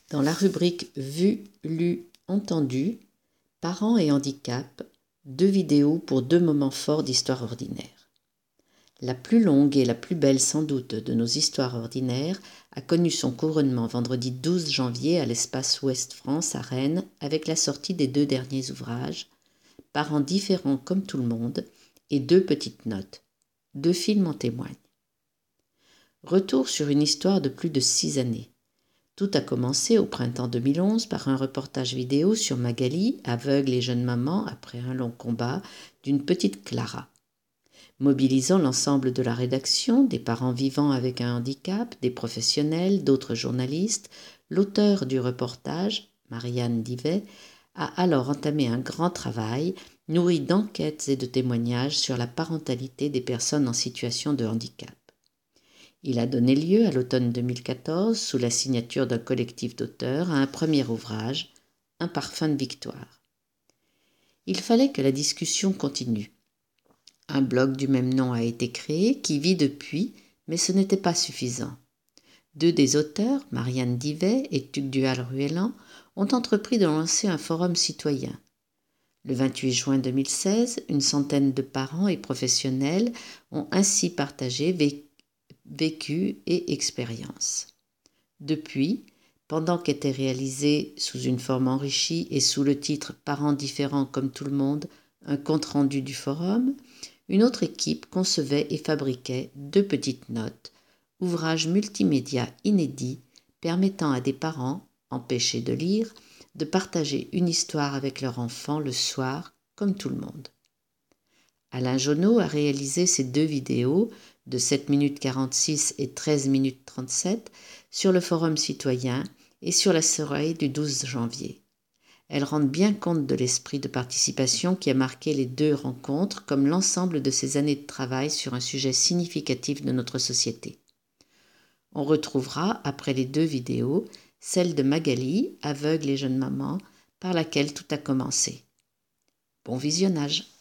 Dans la rubrique Vu, lu, entendu, parents et handicap, 2 vidéos pour 2 moments forts d'histoire ordinaire. La plus longue et la plus belle sans doute de nos histoires ordinaires a connu son couronnement vendredi 12 janvier à l'Espace Ouest France à Rennes avec la sortie des 2 derniers ouvrages, Parents différents comme tout le monde et 2 petites notes. 2 films en témoignent. Retour sur une histoire de plus de 6 années. Tout a commencé au printemps 2011 par un reportage vidéo sur Magali, aveugle et jeune maman après un long combat, d'une petite Clara. Mobilisant l'ensemble de la rédaction, des parents vivant avec un handicap, des professionnels, d'autres journalistes, l'auteur du reportage, Marianne Divet, a alors entamé un grand travail, nourri d'enquêtes et de témoignages sur la parentalité des personnes en situation de handicap. Il a donné lieu à l'automne 2014, sous la signature d'un collectif d'auteurs, à un premier ouvrage, Un parfum de victoire. Il fallait que la discussion continue. Un blog du même nom a été créé, qui vit depuis, mais ce n'était pas suffisant. 2 des auteurs, Marianne Divet et Tugdual-Ruellan, ont entrepris de lancer un forum citoyen. Le 28 juin 2016, une centaine de parents et professionnels ont ainsi partagé vécu et expérience. Depuis, pendant qu'était réalisé sous une forme enrichie et sous le titre « Parents différents comme tout le monde », un compte-rendu du forum, une autre équipe concevait et fabriquait 2 petites notes, ouvrages multimédia inédits permettant à des parents, empêchés de lire, de partager une histoire avec leur enfant le soir, comme tout le monde. Alain Jonot a réalisé ces 2 vidéos de 7 minutes 46 et 13 minutes 37 sur le forum citoyen et sur la soirée du 12 janvier. Elles rendent bien compte de l'esprit de participation qui a marqué les 2 rencontres comme l'ensemble de ces années de travail sur un sujet significatif de notre société. On retrouvera, après les 2 vidéos, celle de Magali, aveugle et jeune maman, par laquelle tout a commencé. Bon visionnage!